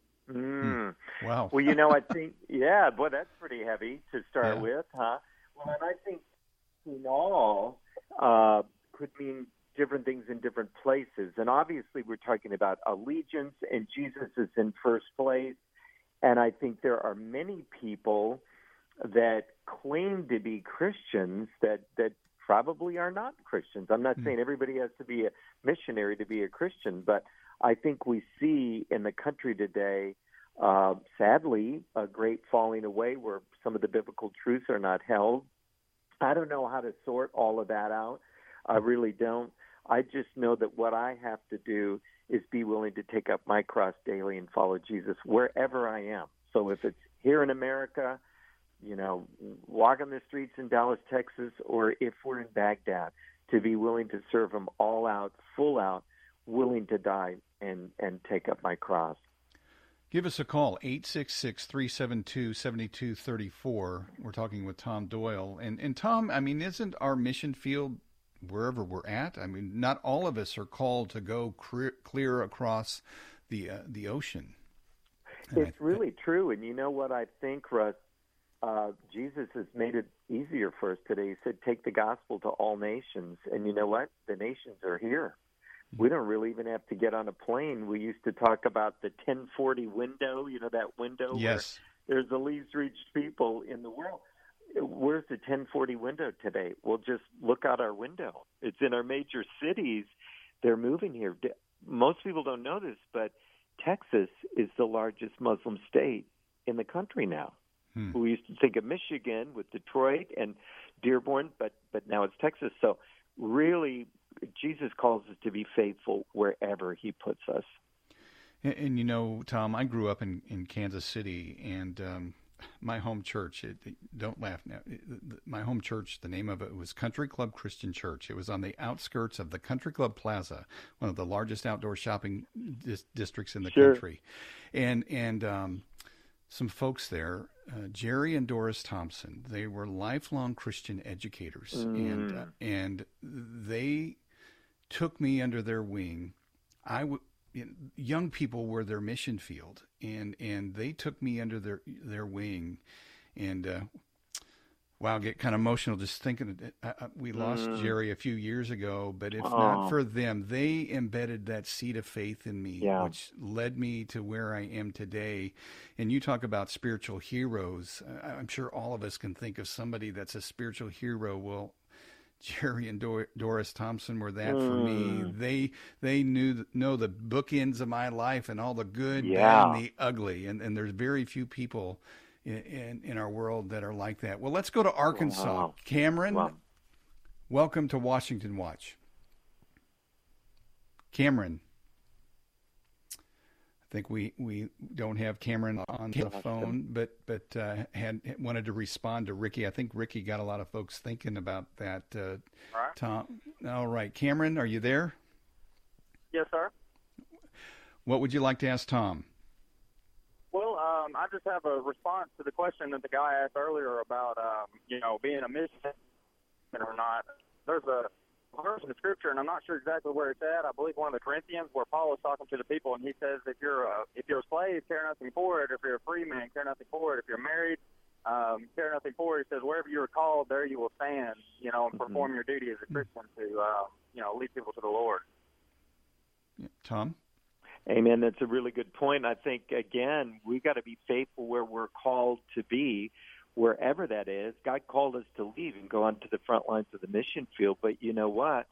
Mm. Wow. Well, you know, I think, yeah, boy, that's pretty heavy to start yeah. with, huh? Well, and I think in all uh, could mean different things in different places. And obviously we're talking about allegiance, and Jesus is in first place. And I think there are many people that claim to be Christians that, that probably are not Christians. I'm not mm. saying everybody has to be a missionary to be a Christian, but I think we see in the country today, uh, sadly, a great falling away where some of the biblical truths are not held. I don't know how to sort all of that out. I really don't. I just know that what I have to do is be willing to take up my cross daily and follow Jesus wherever I am. So if it's here in America, you know, walking the streets in Dallas, Texas, or if we're in Baghdad, to be willing to serve him all out, full out, willing to die and, and take up my cross. Give us a call, eight six six, three seven two, seven two three four. We're talking with Tom Doyle. And, and Tom, I mean, isn't our mission field wherever we're at? I mean, not all of us are called to go clear, clear across the uh, the ocean. And it's I, really true. And you know what I think, Russ? Uh, Jesus has made it easier for us today. He said, take the gospel to all nations. And you know what? The nations are here. We don't really even have to get on a plane. We used to talk about the ten forty window, you know, that window yes. where there's the least reached people in the world. Where's the ten forty window today? We'll just look out our window. It's in our major cities. They're moving here. Most people don't know this, but Texas is the largest Muslim state in the country now. Hmm. We used to think of Michigan with Detroit and Dearborn, but, but now it's Texas. So really, Jesus calls us to be faithful wherever he puts us. And, and you know, Tom, I grew up in, in Kansas City, and um, my home church, it, don't laugh now, it, my home church, the name of it was Country Club Christian Church. It was on the outskirts of the Country Club Plaza, one of the largest outdoor shopping dis- districts in the sure. country. And, and um, some folks there, uh, Jerry and Doris Thompson, they were lifelong Christian educators, mm. and uh, and they took me under their wing. I w- young people were their mission field, and, and they took me under their their wing, and uh, wow, I get kind of emotional just thinking of it. I, I, we lost mm. Jerry a few years ago, but if oh. not for them, they embedded that seed of faith in me, yeah. which led me to where I am today. And you talk about spiritual heroes. I'm sure all of us can think of somebody that's a spiritual hero. Well, Jerry and Dor- Doris Thompson were that mm. for me. They they knew know the bookends of my life and all the good, yeah. bad, and the ugly. And and there's very few people in, in in our world that are like that. Well, let's go to Arkansas. Wow. Cameron, wow. welcome to Washington Watch. Cameron. I think we, we don't have Cameron on the phone, but but uh, had wanted to respond to Ricky. I think Ricky got a lot of folks thinking about that. Uh, All right. Tom, all right, Cameron, are you there? Yes, sir. What would you like to ask Tom? Well, um, I just have a response to the question that the guy asked earlier about, um, you know, being a mission or not. There's a verse in the scripture, and I'm not sure exactly where it's at. I believe one of the Corinthians, where Paul is talking to the people, and he says, if you're a, if you're a slave, care nothing for it. If you're a free man, care nothing for it. If you're married, um, care nothing for it. He says, wherever you are called, there you will stand, you know, and Mm-hmm. perform your duty as a Christian to, uh, you know, lead people to the Lord. Yeah. Tom? Amen. That's a really good point. I think, again, we've got to be faithful where we're called to be, wherever that is. God called us to leave and go onto the front lines of the mission field. But you know what?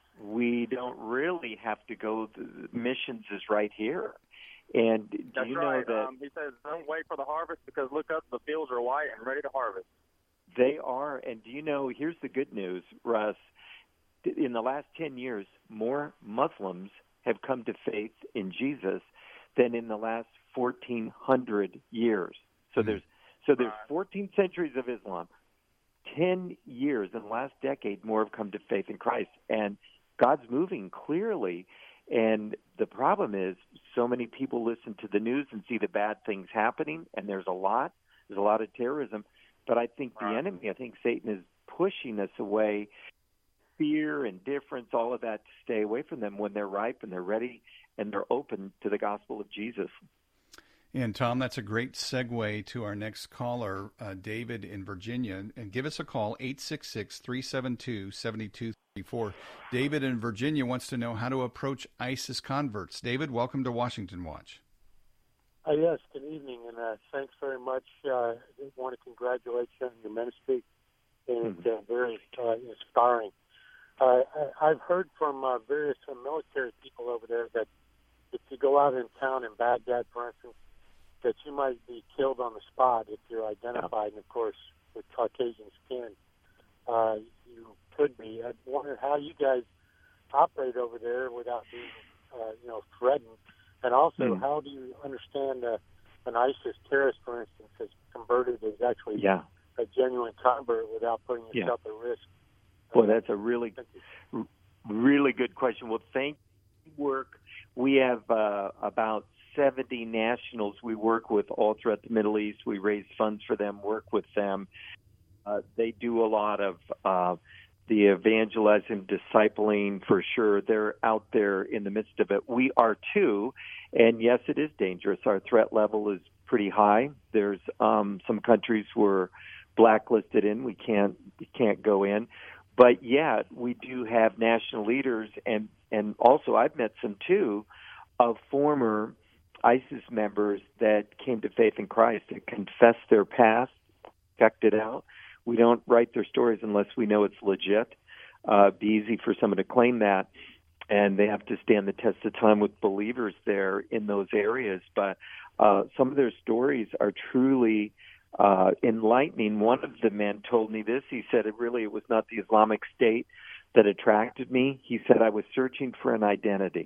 We don't really have to go. The missions is right here. And do That's you know right. that Um, he says, don't wait for the harvest, because look up, the fields are white and ready to harvest. they are? And do you know, here's the good news, Russ. In the last ten years, more Muslims have come to faith in Jesus than in the last fourteen hundred years. So there's So there's fourteen centuries of Islam. ten years in the last decade, more have come to faith in Christ. And God's moving clearly. And the problem is so many people listen to the news and see the bad things happening, and there's a lot. There's a lot of terrorism. But I think the enemy, I think Satan is pushing us away, fear, indifference, all of that, to stay away from them when they're ripe and they're ready and they're open to the gospel of Jesus. And, Tom, that's a great segue to our next caller, uh, David in Virginia. And give us a call, eight six six, three seven two, seven two three four. David in Virginia wants to know how to approach ISIS converts. David, welcome to Washington Watch. Uh, yes, good evening, and uh, thanks very much. Uh, I want to congratulate you on your ministry, and it's uh, very uh, inspiring. Uh, I, I've heard from uh, various uh, military people over there that if you go out in town in Baghdad, for instance, that you might be killed on the spot if you're identified, and of course, with Caucasian skin, uh, you could be. I wondered how you guys operate over there without being, uh, you know, threatened, and also mm. how do you understand uh, an ISIS terrorist, for instance, that's converted as actually yeah. a genuine convert without putting yourself yeah. at risk? Well, that's a really, really good question. Well, thank you. Work. We have uh, about seventy nationals we work with all throughout the Middle East. We raise funds for them, work with them. Uh, they do a lot of uh, the evangelizing, discipling for sure. They're out there in the midst of it. We are too, and yes, it is dangerous. Our threat level is pretty high. There's um, some countries we're blacklisted in. We can't we can't go in. But yet we do have national leaders, and, and also I've met some too of former ISIS members that came to faith in Christ and confessed their past, checked it out. We don't write their stories unless we know it's legit. Uh, it'd be easy for someone to claim that, and they have to stand the test of time with believers there in those areas. But uh, some of their stories are truly uh, enlightening. One of the men told me this. He said, it really it was not the Islamic State that attracted me. He said, I was searching for an identity.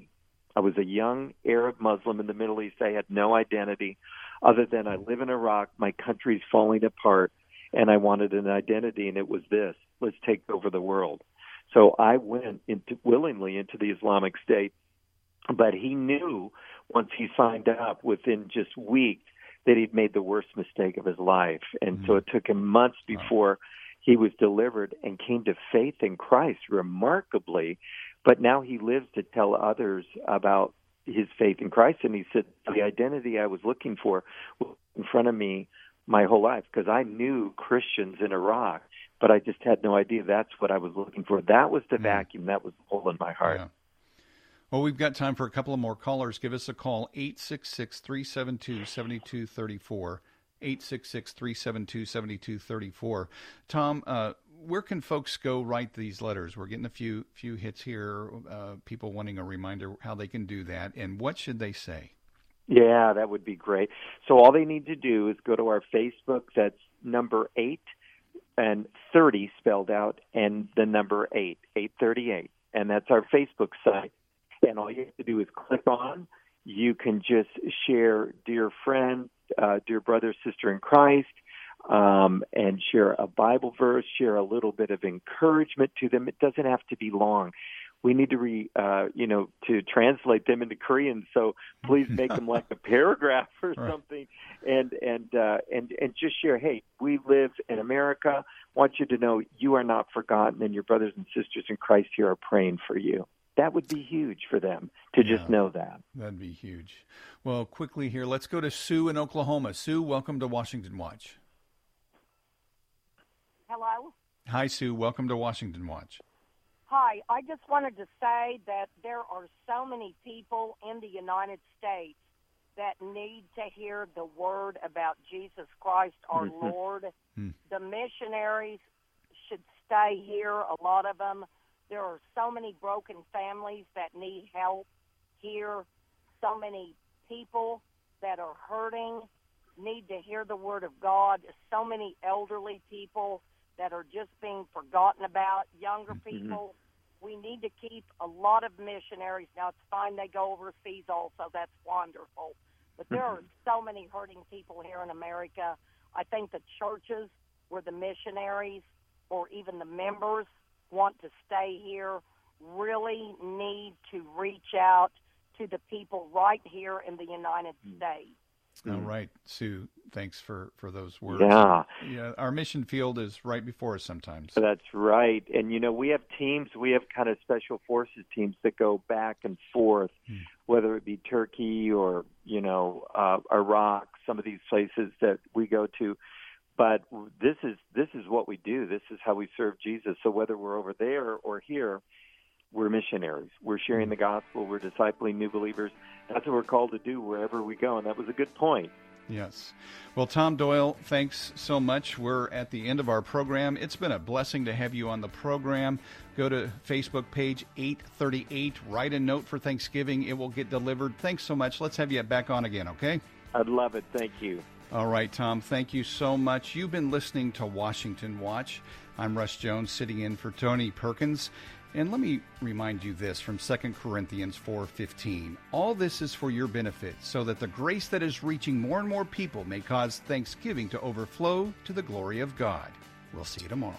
I was a young Arab Muslim in the Middle East. I had no identity other than I live in Iraq. My country's falling apart, and I wanted an identity, and it was this: let's take over the world. So I went into, willingly into the Islamic State, but he knew once he signed up within just weeks that he'd made the worst mistake of his life. And mm-hmm. so it took him months before he was delivered and came to faith in Christ remarkably. But now he lives to tell others about his faith in Christ. And he said, the identity I was looking for was in front of me my whole life, because I knew Christians in Iraq, but I just had no idea that's what I was looking for. That was the mm-hmm. vacuum. That was the hole in my heart. Yeah. Well, we've got time for a couple of more callers. Give us a call, eight six six, three seven two, seven two three four, eight six six, three seven two, seven two three four. Tom, uh, where can folks go write these letters? We're getting a few few hits here, uh, people wanting a reminder how they can do that, and what should they say? Yeah, that would be great. So all they need to do is go to our Facebook, that's number eight, and thirty spelled out, and the number eight, eight thirty-eight, and that's our Facebook site. And all you have to do is click on. You can just share, dear friend, uh, dear brother, sister in Christ, um, and share a Bible verse, share a little bit of encouragement to them. It doesn't have to be long. We need to, re, uh, you know, to translate them into Korean. So please make them like a paragraph or right. something, and and uh, and and just share. Hey, we live in America. Want you to know you are not forgotten, and your brothers and sisters in Christ here are praying for you. That would be huge for them to yeah, just know that. That'd be huge. Well, quickly here, let's go to Sue in Oklahoma. Sue, welcome to Washington Watch. Hello. Hi, Sue. Welcome to Washington Watch. Hi. I just wanted to say that there are so many people in the United States that need to hear the word about Jesus Christ, our mm-hmm. Lord. Mm. The missionaries should stay here, a lot of them. There are so many broken families that need help here. So many people that are hurting need to hear the word of God. So many elderly people that are just being forgotten about, younger people. Mm-hmm. We need to keep a lot of missionaries. Now, it's fine they go overseas also. That's wonderful. But there are so many hurting people here in America. I think the churches where the missionaries or even the members want to stay here really need to reach out to the people right here in the United States. All right, Sue, thanks for, for those words. Yeah. yeah. Our mission field is right before us sometimes. That's right. And, you know, we have teams, we have kind of special forces teams that go back and forth, hmm. whether it be Turkey or, you know, uh, Iraq, some of these places that we go to. But this is this is what we do. This is how we serve Jesus. So whether we're over there or here, we're missionaries. We're sharing the gospel. We're discipling new believers. That's what we're called to do wherever we go, and that was a good point. Yes. Well, Tom Doyle, thanks so much. We're at the end of our program. It's been a blessing to have you on the program. Go to Facebook page eight thirty-eight. Write a note for Thanksgiving. It will get delivered. Thanks so much. Let's have you back on again, okay? I'd love it. Thank you. All right, Tom, thank you so much. You've been listening to Washington Watch. I'm Russ Jones, sitting in for Tony Perkins. And let me remind you this from Second Corinthians four fifteen. All this is for your benefit, so that the grace that is reaching more and more people may cause thanksgiving to overflow to the glory of God. We'll see you tomorrow.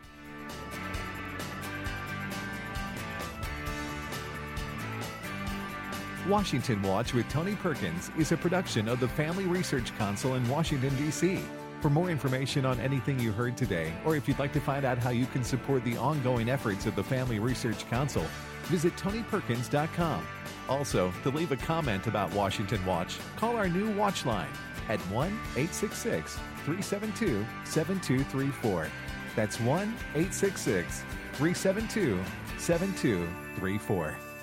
Washington Watch with Tony Perkins is a production of the Family Research Council in Washington, D C For more information on anything you heard today, or if you'd like to find out how you can support the ongoing efforts of the Family Research Council, visit tony perkins dot com. Also, to leave a comment about Washington Watch, call our new Watch line at one eight six six, three seven two, seven two three four. That's one eight six six, three seven two, seven two three four.